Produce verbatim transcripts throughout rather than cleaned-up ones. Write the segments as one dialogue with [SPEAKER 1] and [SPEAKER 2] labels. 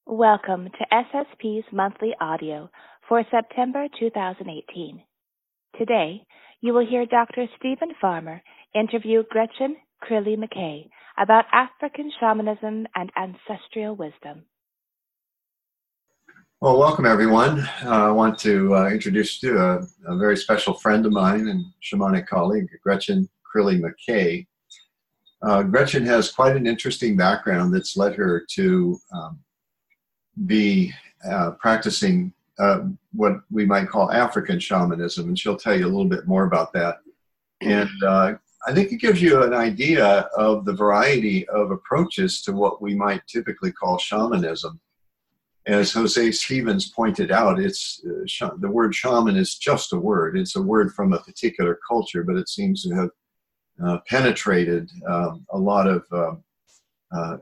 [SPEAKER 1] Welcome to S S P's monthly audio for September two thousand eighteen. Today, you will hear Doctor Stephen Farmer interview Gretchen Crilly McKay about African shamanism and ancestral wisdom.
[SPEAKER 2] Well, welcome everyone. Uh, I want to uh, introduce you to a, a very special friend of mine and shamanic colleague, Gretchen Crilly McKay. Uh, Gretchen has quite an interesting background that's led her to um, be uh, practicing uh, what we might call African shamanism, and she'll tell you a little bit more about that. And uh, I think it gives you an idea of the variety of approaches to what we might typically call shamanism. As Jose Stevens pointed out, it's uh, sh the word shaman is just a word. It's a word from a particular culture, but it seems to have uh, penetrated um, a lot of uh, uh,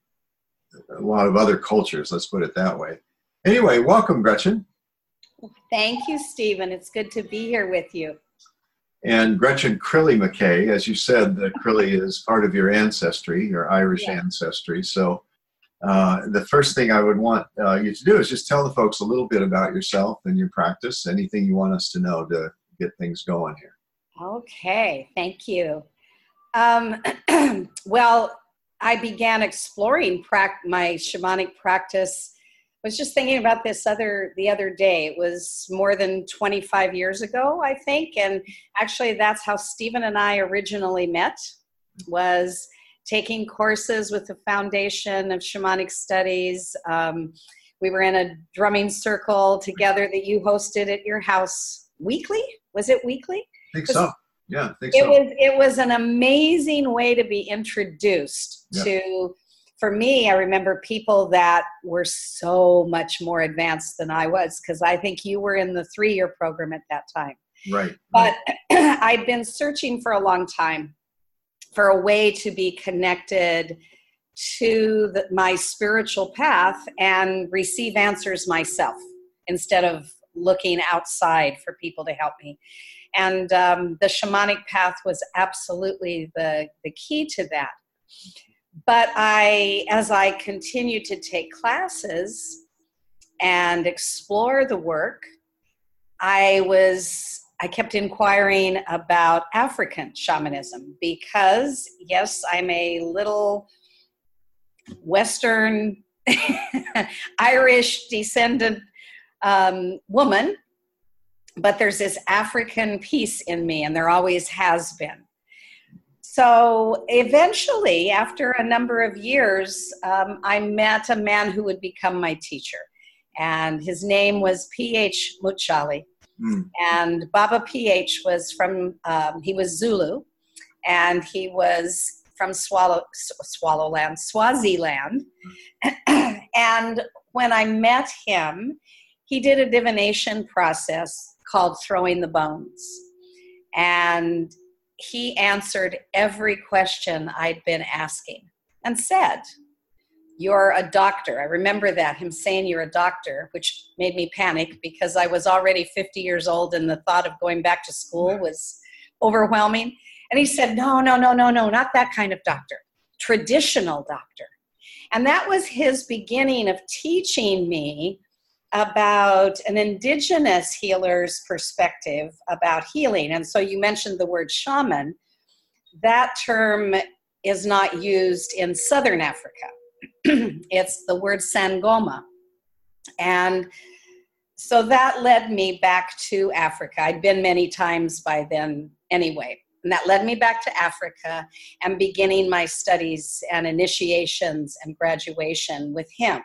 [SPEAKER 2] a lot of other cultures. Let's put it that way. Anyway, welcome, Gretchen.
[SPEAKER 3] Thank you, Stephen. It's good to be here with you.
[SPEAKER 2] And Gretchen Crilly McKay, as you said, the Crilly is part of your ancestry, your Irish yeah. ancestry. So uh, the first thing I would want uh, you to do is just tell the folks a little bit about yourself and your practice, anything you want us to know to get things going here.
[SPEAKER 3] Okay, thank you. Um, well, I began exploring my shamanic practice. I was just thinking about this other the other day. It was more than twenty-five years ago, I think, and actually that's how Stephen and I originally met, was taking courses with the Foundation of Shamanic Studies. Um, we were in a drumming circle together that you hosted at your house weekly. Was it weekly?
[SPEAKER 2] I think so. Yeah, I think
[SPEAKER 3] it
[SPEAKER 2] so.
[SPEAKER 3] was it was an amazing way to be introduced yeah. to. For me, I remember people that were so much more advanced than I was, because I think you were in the three-year program at that time.
[SPEAKER 2] Right.
[SPEAKER 3] But
[SPEAKER 2] right.
[SPEAKER 3] I'd been searching for a long time for a way to be connected to the, my spiritual path and receive answers myself instead of looking outside for people to help me. And um, the shamanic path was absolutely the, the key to that. But I, as I continued to take classes and explore the work, I was, I kept inquiring about African shamanism because, yes, I'm a little Western Irish descendant um, woman, but there's this African piece in me, and there always has been. So eventually, after a number of years, um, I met a man who would become my teacher. And his name was P H Muchali. Mm. And Baba P H was from, um, he was Zulu, and he was from Swallow, Swallowland, Swaziland. Mm. And when I met him, he did a divination process called Throwing the Bones. And he answered every question I'd been asking and said, "You're a doctor." I remember that, him saying, "You're a doctor," which made me panic because I was already fifty years old and the thought of going back to school was overwhelming. And he said, "No, no, no, no, no, not that kind of doctor, traditional doctor." And that was his beginning of teaching me about an indigenous healer's perspective about healing. And so you mentioned the word shaman. That term is not used in Southern Africa. It's the word Sangoma. And so that led me back to Africa. I'd been many times by then anyway. And that led me back to Africa and beginning my studies and initiations and graduation with him.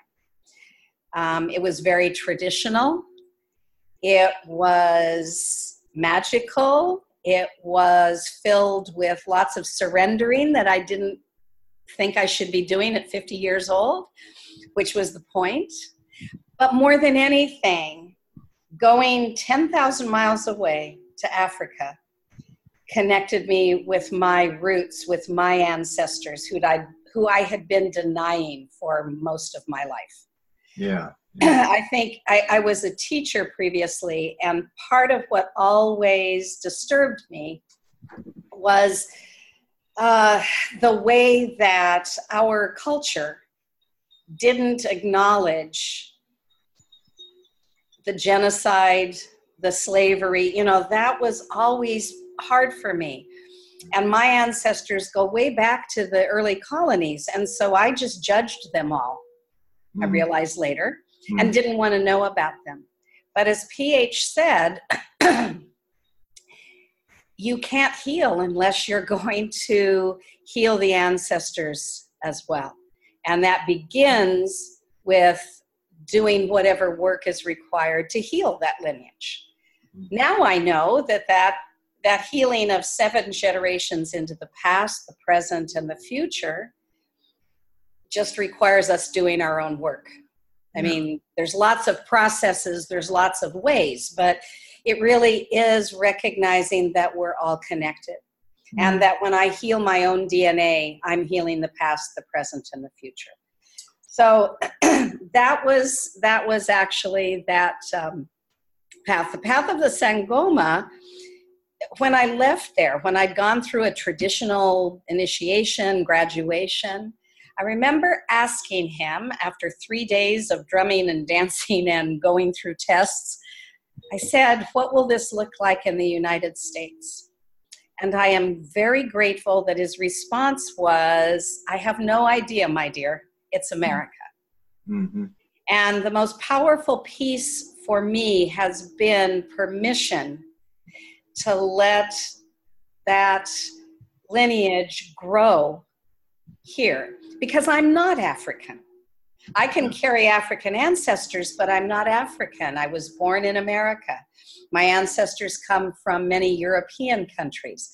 [SPEAKER 3] Um, it was very traditional. It was magical. It was filled with lots of surrendering that I didn't think I should be doing at fifty years old, which was the point. But more than anything, going ten thousand miles away to Africa connected me with my roots, with my ancestors who I, who I had been denying for most of my life.
[SPEAKER 2] Yeah. yeah.
[SPEAKER 3] I think I, I was a teacher previously, and part of what always disturbed me was uh, the way that our culture didn't acknowledge the genocide, the slavery. You know, that was always hard for me. And my ancestors go way back to the early colonies. And so I just judged them all, mm. I realized later, mm. and didn't want to know about them. But as P H said, you can't heal unless you're going to heal the ancestors as well. And that begins with doing whatever work is required to heal that lineage. Now I know that that, that healing of seven generations into the past, the present, and the future just requires us doing our own work. I mean, there's lots of processes, there's lots of ways, but it really is recognizing that we're all connected. Mm-hmm. And that when I heal my own D N A, I'm healing the past, the present, and the future. So that was that was actually that um, path. The path of the Sangoma, when I left there, when I'd gone through a traditional initiation, graduation, I remember asking him after three days of drumming and dancing and going through tests, I said, what will this look like in the United States? And I am very grateful that his response was, I have no idea, my dear. It's America. Mm-hmm. And the most powerful piece for me has been permission to let that lineage grow here. Because I'm not African. I can carry African ancestors, but I'm not African. I was born in America. My ancestors come from many European countries.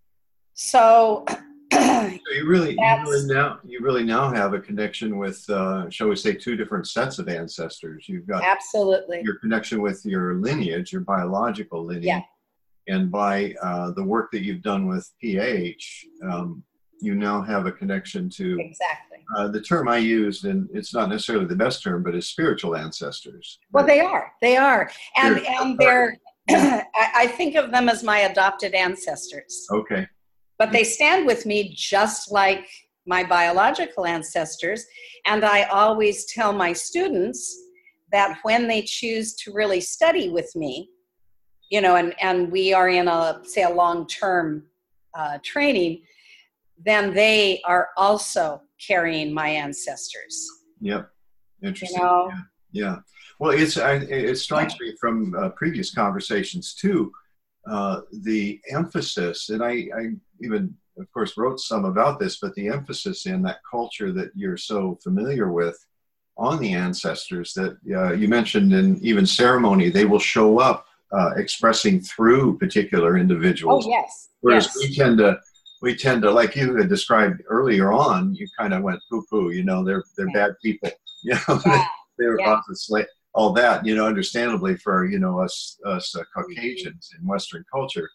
[SPEAKER 3] So,
[SPEAKER 2] so you really, you really now you really now have a connection with, uh, shall we say, two different sets of ancestors. You've got
[SPEAKER 3] absolutely
[SPEAKER 2] your connection with your lineage, your biological lineage, yeah. and by uh, the work that you've done with P H, um, you now have a connection to
[SPEAKER 3] exactly
[SPEAKER 2] uh, the term I used, and it's not necessarily the best term, but is spiritual ancestors.
[SPEAKER 3] Well, they are, they are, and and they're. I, I think of them as my adopted ancestors.
[SPEAKER 2] Okay.
[SPEAKER 3] But they stand with me just like my biological ancestors, and I always tell my students that when they choose to really study with me, you know, and and we are in a say a long-term uh, training, then they are also carrying my ancestors.
[SPEAKER 2] Yep. Interesting.
[SPEAKER 3] You know?
[SPEAKER 2] Yeah. yeah. Well, it's I, it strikes me from uh, previous conversations too, uh, the emphasis, and I, I even, of course, wrote some about this, but the emphasis in that culture that you're so familiar with on the ancestors that uh, you mentioned in even ceremony, they will show up uh, expressing through particular individuals.
[SPEAKER 3] Oh, yes.
[SPEAKER 2] Whereas
[SPEAKER 3] yes.
[SPEAKER 2] we tend to, we tend to, like you had described earlier on, you kind of went poo-poo, you know, they're they're yeah. bad people, you know, yeah. they, they were yeah. obviously all that, you know, understandably for, you know, us us uh, Caucasians in Western culture.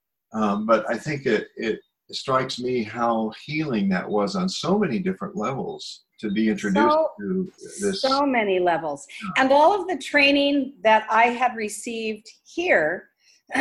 [SPEAKER 2] Um, but I think it, it strikes me how healing that was on so many different levels to be introduced
[SPEAKER 3] so,
[SPEAKER 2] to this.
[SPEAKER 3] So many levels. And all of the training that I had received here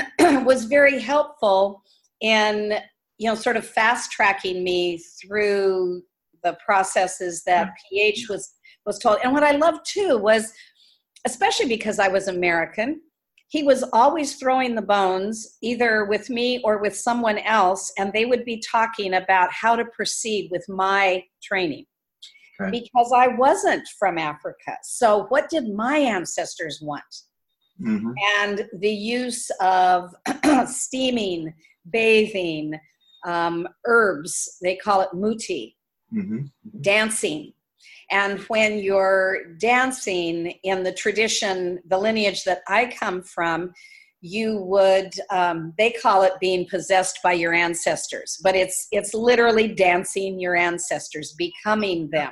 [SPEAKER 3] was very helpful in, you know, sort of fast tracking me through the processes that P H was, was told. And what I loved too was, especially because I was American, he was always throwing the bones either with me or with someone else, and they would be talking about how to proceed with my training. Okay. Because I wasn't from Africa. So what did my ancestors want? Mm-hmm. And the use of steaming, bathing, um, herbs, they call it muti, mm-hmm. dancing. And when you're dancing in the tradition, the lineage that I come from, you would, um, they call it being possessed by your ancestors, but it's it's literally dancing your ancestors, becoming them.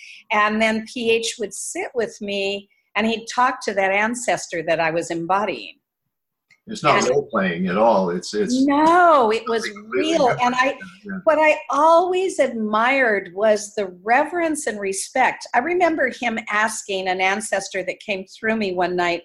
[SPEAKER 3] And then P H would sit with me and he'd talk to that ancestor that I was embodying.
[SPEAKER 2] It's not role playing at all. It's it's
[SPEAKER 3] no, it was real. And I, yeah. what I always admired was the reverence and respect. I remember him asking an ancestor that came through me one night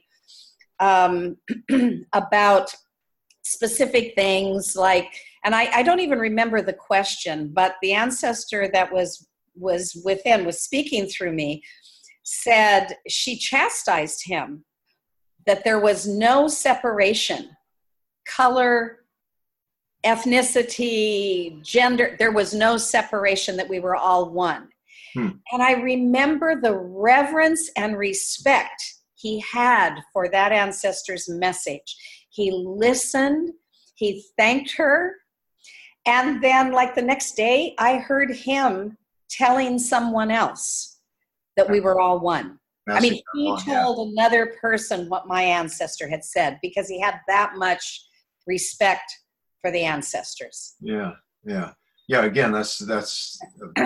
[SPEAKER 3] um, about specific things like, and I, I don't even remember the question, but the ancestor that was was within, was speaking through me, said she chastised him that there was no separation, color, ethnicity, gender, there was no separation, that we were all one. Hmm. And I remember the reverence and respect he had for that ancestor's message. He listened, he thanked her, and then like the next day, I heard him telling someone else that we were all one. I mean, he told another person what my ancestor had said because he had that much respect for the ancestors.
[SPEAKER 2] Yeah, yeah. Yeah, again, that's that's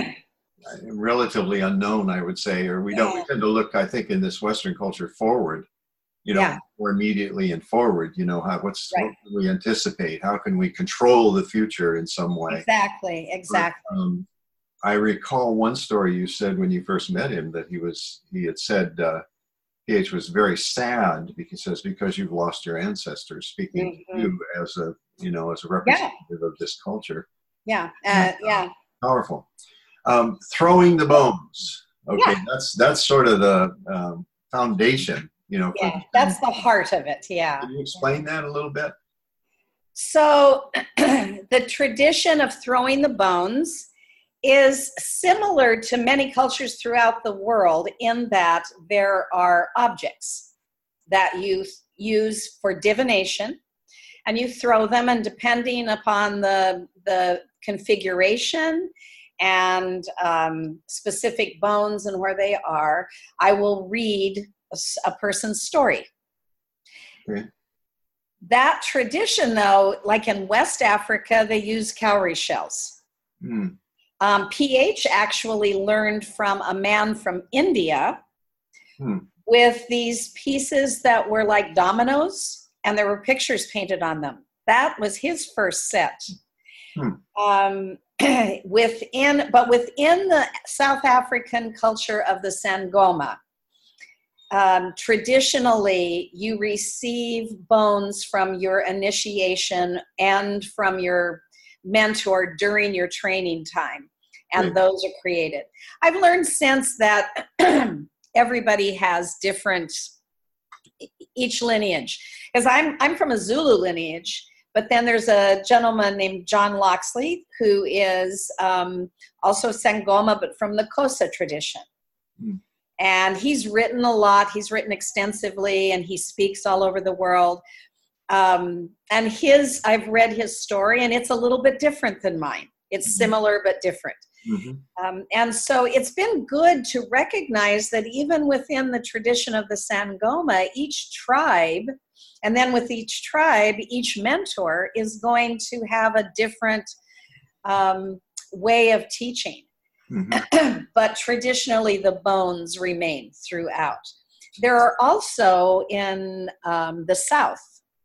[SPEAKER 2] relatively unknown, I would say, or we don't, we tend to look, I think, in this Western culture forward, you know, yeah. or immediately and forward, you know, how, what's, right. what can we anticipate? How can we control the future in some way?
[SPEAKER 3] Exactly, exactly.
[SPEAKER 2] But, um, I recall one story you said when you first met him that he was, he had said, uh, P H was very sad because, says, because you've lost your ancestors, speaking mm-hmm. to you as a, you know, as a representative yeah. of this culture.
[SPEAKER 3] Yeah, uh, yeah.
[SPEAKER 2] Powerful. Um, throwing the bones. Okay, yeah. that's that's sort of the um, foundation, you know.
[SPEAKER 3] Yeah, for, that's the heart of it. Yeah.
[SPEAKER 2] Can you explain that a little bit?
[SPEAKER 3] So, the tradition of throwing the bones is similar to many cultures throughout the world in that there are objects that you use for divination, and you throw them, and depending upon the the configuration and um, specific bones and where they are, I will read a, a person's story.
[SPEAKER 2] Okay.
[SPEAKER 3] That tradition, though, like in West Africa, they use cowrie shells.
[SPEAKER 2] Hmm.
[SPEAKER 3] Um, P H actually learned from a man from India
[SPEAKER 2] hmm.
[SPEAKER 3] with these pieces that were like dominoes, and there were pictures painted on them. That was his first set.
[SPEAKER 2] Hmm.
[SPEAKER 3] Um, within, but within the South African culture of the Sangoma, um, traditionally you receive bones from your initiation and from your mentor during your training time, and right. those are created. I've learned since that everybody has different, each lineage, because I'm I'm from a Zulu lineage, but then there's a gentleman named John Loxley who is um, also Sangoma, but from the Xhosa tradition.
[SPEAKER 2] Mm.
[SPEAKER 3] And he's written a lot, he's written extensively, and he speaks all over the world. Um, and his, I've read his story, and it's a little bit different than mine. It's mm-hmm. similar, but different.
[SPEAKER 2] Mm-hmm.
[SPEAKER 3] Um, and so it's been good to recognize that even within the tradition of the Sangoma, each tribe, and then with each tribe, each mentor is going to have a different um, way of teaching.
[SPEAKER 2] Mm-hmm.
[SPEAKER 3] But traditionally, the bones remain throughout. There are also in um, the South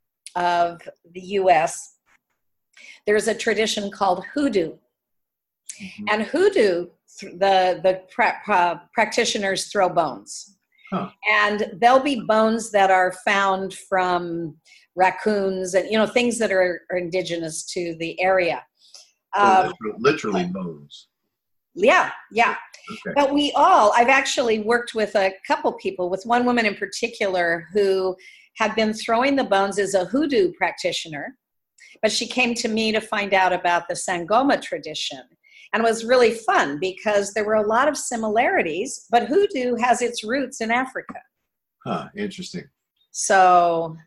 [SPEAKER 3] of the U S, there's a tradition called hoodoo.
[SPEAKER 2] Mm-hmm.
[SPEAKER 3] And hoodoo, the, the pra- pra- practitioners throw bones.
[SPEAKER 2] Huh.
[SPEAKER 3] And there'll be bones that are found from raccoons and, you know, things that are, are indigenous to the area.
[SPEAKER 2] So
[SPEAKER 3] um,
[SPEAKER 2] literally, literally bones.
[SPEAKER 3] Yeah, yeah.
[SPEAKER 2] Okay.
[SPEAKER 3] But we all, I've actually worked with a couple people, with one woman in particular who had been throwing the bones as a hoodoo practitioner, but she came to me to find out about the Sangoma tradition. And it was really fun because there were a lot of similarities, but hoodoo has its roots in Africa.
[SPEAKER 2] Huh, interesting.
[SPEAKER 3] So.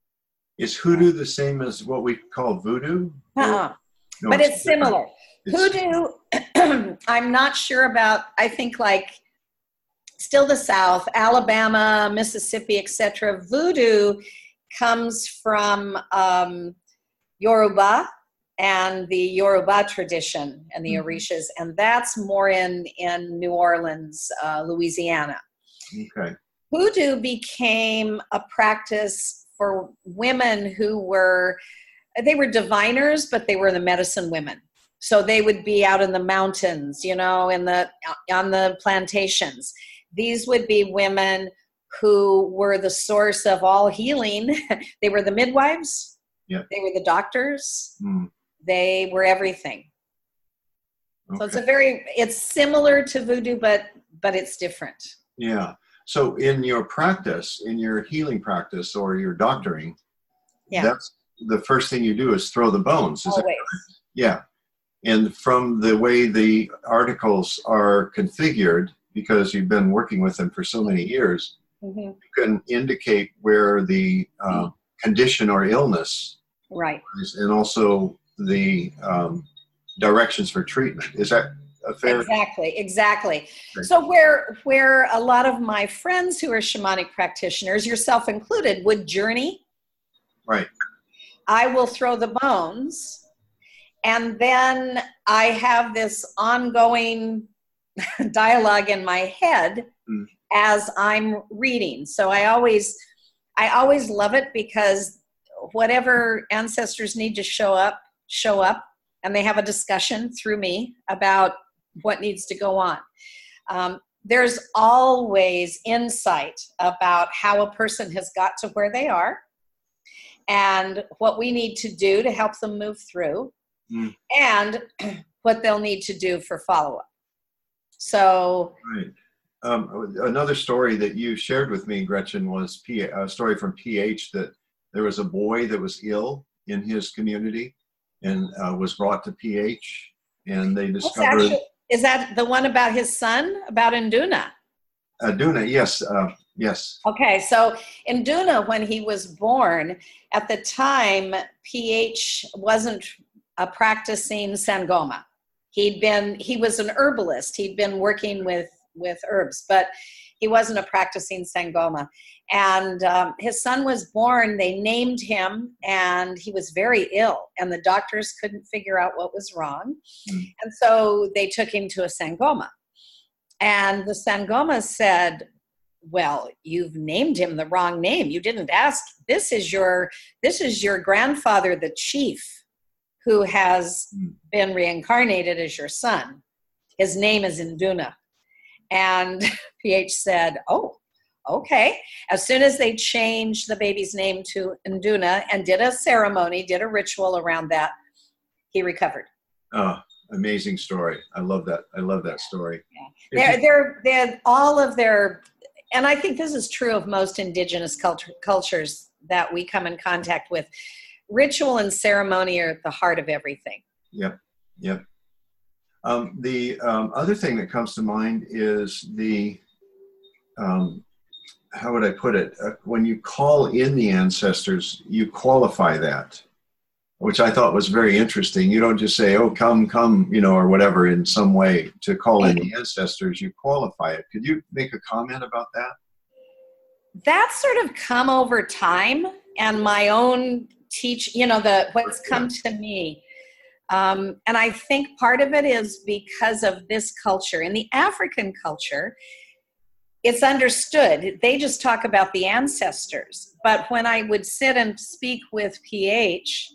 [SPEAKER 2] Is hoodoo the same as what we call voodoo?
[SPEAKER 3] Uh-uh. No, but it's, it's similar. It's, hoodoo, I'm not sure about, I think like still the South, Alabama, Mississippi, et cetera. Voodoo comes from um, Yoruba and the Yoruba tradition and the mm-hmm. Orishas, and that's more in, in New Orleans, uh, Louisiana.
[SPEAKER 2] Okay.
[SPEAKER 3] Hoodoo became a practice for women who were, they were diviners, but they were the medicine women. So they would be out in the mountains, you know, in the on the plantations. These would be women who were the source of all healing. They were the midwives.
[SPEAKER 2] Yeah.
[SPEAKER 3] They were the doctors.
[SPEAKER 2] Mm.
[SPEAKER 3] They were everything.
[SPEAKER 2] Okay.
[SPEAKER 3] So it's a very, it's similar to voodoo, but but it's different.
[SPEAKER 2] Yeah. So in your practice, in your healing practice or your doctoring,
[SPEAKER 3] Yeah.
[SPEAKER 2] that's the first thing you do is throw the bones. Is
[SPEAKER 3] Always.
[SPEAKER 2] that correct? Yeah. And from the way the articles are configured, because you've been working with them for so many years,
[SPEAKER 3] Mm-hmm.
[SPEAKER 2] you can indicate where the uh, condition or illness
[SPEAKER 3] Right.
[SPEAKER 2] is, and also the um, directions for treatment. Is that a fair?
[SPEAKER 3] Exactly, exactly.
[SPEAKER 2] Okay.
[SPEAKER 3] So where where a lot of my friends who are shamanic practitioners, yourself included, would journey,
[SPEAKER 2] Right.
[SPEAKER 3] I will throw the bones, and then I have this ongoing dialogue in my head
[SPEAKER 2] Mm.
[SPEAKER 3] as I'm reading. So I always I always love it because whatever ancestors need to show up, show up, and they have a discussion through me about what needs to go on. Um, there's always insight about how a person has got to where they are and what we need to do to help them move through,
[SPEAKER 2] Mm.
[SPEAKER 3] and what they'll need to do for follow-up. So,
[SPEAKER 2] Right. Um, another story that you shared with me, Gretchen, was P- a story from P H that there was a boy that was ill in his community and uh, was brought to P H, and they
[SPEAKER 3] what's
[SPEAKER 2] discovered
[SPEAKER 3] actually, is that the one about his son, about Induna?
[SPEAKER 2] Aduna. Yes, uh, yes.
[SPEAKER 3] Okay, so Induna, when he was born, at the time, P H wasn't a practicing Sangoma. He'd been, he was an herbalist. He'd been working with, with herbs, but he wasn't a practicing Sangoma. And um, his son was born, they named him, and he was very ill, and the doctors couldn't figure out what was wrong.
[SPEAKER 2] Mm.
[SPEAKER 3] And so they took him to a Sangoma. And the Sangoma said, well, you've named him the wrong name. You didn't ask. This is your, this is your grandfather, the chief, who has
[SPEAKER 2] Mm.
[SPEAKER 3] been reincarnated as your son. His name is Induna. And P H said, oh, okay. As soon as they changed the baby's name to Induna and did a ceremony, did a ritual around that, he recovered.
[SPEAKER 2] Oh, amazing story. I love that. I love that story.
[SPEAKER 3] Yeah. They're, they're, they're all of their, and I think this is true of most indigenous culture, cultures that we come in contact with. Ritual and ceremony are at the heart of everything.
[SPEAKER 2] Yep, yep. Um, the um, other thing that comes to mind is the, um, how would I put it? Uh, when you call in the ancestors, you qualify that, which I thought was very interesting. You don't just say, oh, come, come, you know, or whatever in some way to call in the ancestors, you qualify it. Could you make a comment about that?
[SPEAKER 3] That's sort of come over time, and my own teach, you know, the what's come to me. Um, and I think part of it is because of this culture. In the African culture, it's understood. They just talk about the ancestors. But when I would sit and speak with P H,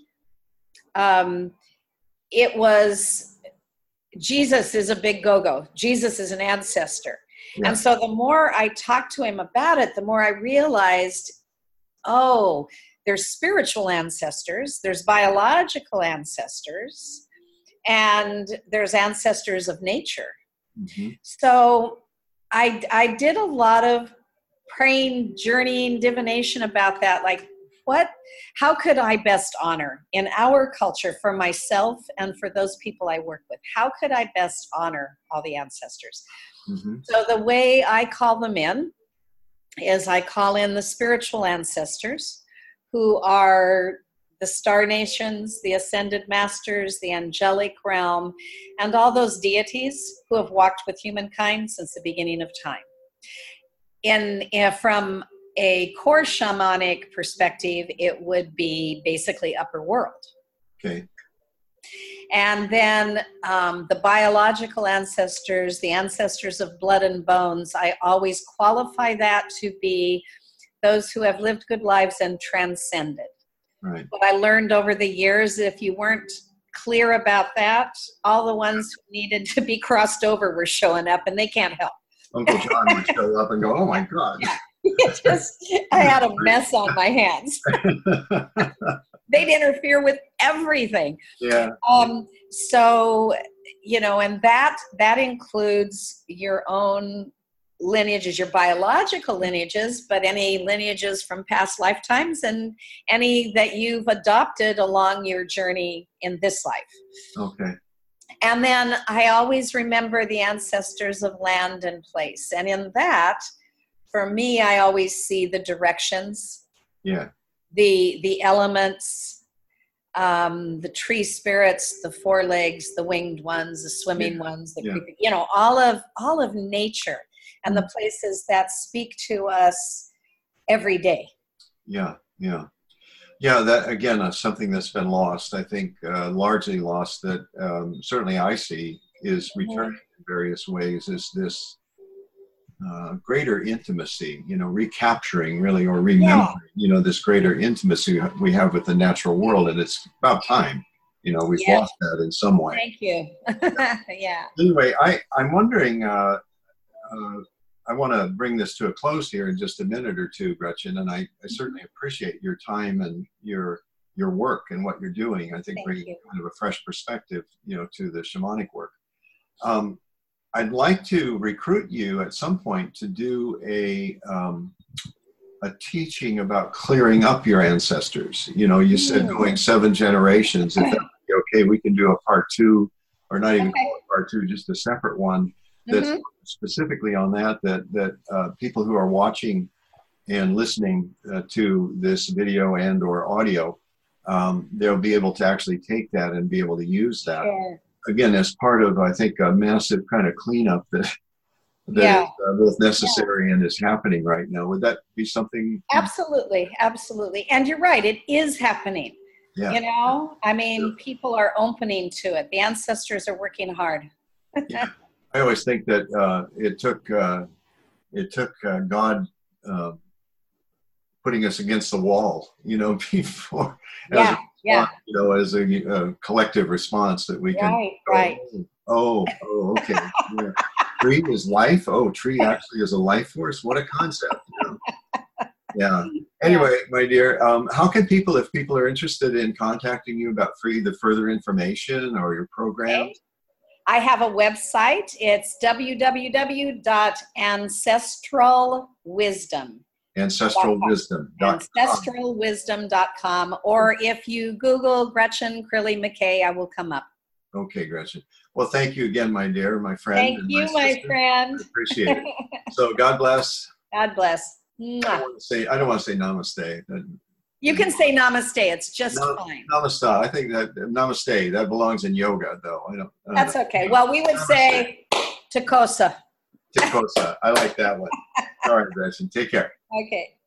[SPEAKER 3] um, it was, Jesus is a big go-go. Jesus is an ancestor.
[SPEAKER 2] Yeah.
[SPEAKER 3] And so the more I talked to him about it, the more I realized, oh, there's spiritual ancestors, there's biological ancestors, and there's ancestors of nature.
[SPEAKER 2] Mm-hmm.
[SPEAKER 3] So I, I did a lot of praying, journeying, divination about that. Like, what, how could I best honor in our culture for myself and for those people I work with? How could I best honor all the ancestors?
[SPEAKER 2] Mm-hmm.
[SPEAKER 3] So the way I call them in is I call in the spiritual ancestors, who are the star nations, the ascended masters, the angelic realm, and all those deities who have walked with humankind since the beginning of time. In, in from a core shamanic perspective, it would be basically upper world.
[SPEAKER 2] Okay.
[SPEAKER 3] And then um, the biological ancestors, the ancestors of blood and bones, I always qualify that to be those who have lived good lives and transcended.
[SPEAKER 2] Right.
[SPEAKER 3] What I learned over the years, if you weren't clear about that, all the ones who needed to be crossed over were showing up, and they can't help.
[SPEAKER 2] Uncle John would show up and go, oh my God.
[SPEAKER 3] Yeah. It just, I had a mess on my hands. They'd interfere with everything.
[SPEAKER 2] Yeah.
[SPEAKER 3] Um, so you know, and that that includes your own lineages, your biological lineages, but any lineages from past lifetimes and any that you've adopted along your journey in this life.
[SPEAKER 2] Okay.
[SPEAKER 3] And then I always remember the ancestors of land and place. And in that, for me, I always see the directions,
[SPEAKER 2] Yeah.
[SPEAKER 3] the the elements, um, the tree spirits, the four legs, the winged ones, the swimming
[SPEAKER 2] Yeah.
[SPEAKER 3] ones, the
[SPEAKER 2] Yeah.
[SPEAKER 3] creepy, you know, all of all of nature and the places that speak to us every day.
[SPEAKER 2] Yeah. Yeah. Yeah, that again is something that's been lost. I think uh, largely lost. That um, certainly I see is returning in various ways. Is this uh, greater intimacy? You know, recapturing really or remembering.
[SPEAKER 3] Yeah.
[SPEAKER 2] You know, this greater intimacy we have with the natural world, and it's about time. You know, we've
[SPEAKER 3] Yeah.
[SPEAKER 2] lost that in some way.
[SPEAKER 3] Thank you. Yeah.
[SPEAKER 2] Anyway, I I'm wondering. Uh, uh, I want to bring this to a close here in just a minute or two, Gretchen, and I, I certainly appreciate your time and your your work and what you're doing. I think
[SPEAKER 3] Thank
[SPEAKER 2] bringing
[SPEAKER 3] you.
[SPEAKER 2] kind of a fresh perspective, you know, to the shamanic work. Um, I'd like to recruit you at some point to do a um, a teaching about clearing up your ancestors. You know, you said
[SPEAKER 3] Mm.
[SPEAKER 2] going seven generations. If that would be okay, we can do a part two, or not even
[SPEAKER 3] Okay.
[SPEAKER 2] call it part two, just a separate one. That's
[SPEAKER 3] Mhm.
[SPEAKER 2] specifically on that, that, that uh, people who are watching and listening uh, to this video and or audio, um, they'll be able to actually take that and be able to use that.
[SPEAKER 3] Sure.
[SPEAKER 2] Again, as part of, I think, a massive kind of cleanup that, that
[SPEAKER 3] Yeah.
[SPEAKER 2] is uh, both necessary and is happening right now. Would that be something?
[SPEAKER 3] Absolutely, absolutely. And you're right, it is happening.
[SPEAKER 2] Yeah.
[SPEAKER 3] You know, I mean, people are opening to it. The ancestors are working hard.
[SPEAKER 2] Yeah. I always think that uh, it took uh, it took uh, God uh, putting us against the wall, you know, before,
[SPEAKER 3] Yeah,
[SPEAKER 2] as a,
[SPEAKER 3] yeah.
[SPEAKER 2] you know, as a uh, collective response that we can.
[SPEAKER 3] Right, right.
[SPEAKER 2] Oh, oh, okay. Yeah. Tree is life. Oh, tree actually is a life force. What a concept. You know? Yeah. Anyway, my dear, um, how can people, if people are interested in contacting you about free the further information or your program?
[SPEAKER 3] Okay. I have a website. It's w w w dot ancestral wisdom.
[SPEAKER 2] Ancestral Wisdom.
[SPEAKER 3] ancestral wisdom dot com. Or if you Google Gretchen Crilly McKay, I will come up.
[SPEAKER 2] Okay, Gretchen. Well, thank you again, my dear, my friend.
[SPEAKER 3] Thank
[SPEAKER 2] and
[SPEAKER 3] you,
[SPEAKER 2] my,
[SPEAKER 3] my
[SPEAKER 2] sister.
[SPEAKER 3] friend.
[SPEAKER 2] I appreciate it. So God bless.
[SPEAKER 3] God bless.
[SPEAKER 2] I
[SPEAKER 3] Mwah.
[SPEAKER 2] don't want to say, I don't want to say namaste. That-
[SPEAKER 3] You can say namaste. It's just
[SPEAKER 2] No,
[SPEAKER 3] fine.
[SPEAKER 2] Namaste. I think that namaste, that belongs in yoga, though. I don't. I don't
[SPEAKER 3] That's
[SPEAKER 2] know.
[SPEAKER 3] okay. Well, we would say takosa.
[SPEAKER 2] Tikosa. I like that one. All right, Gretchen. Take care.
[SPEAKER 3] Okay.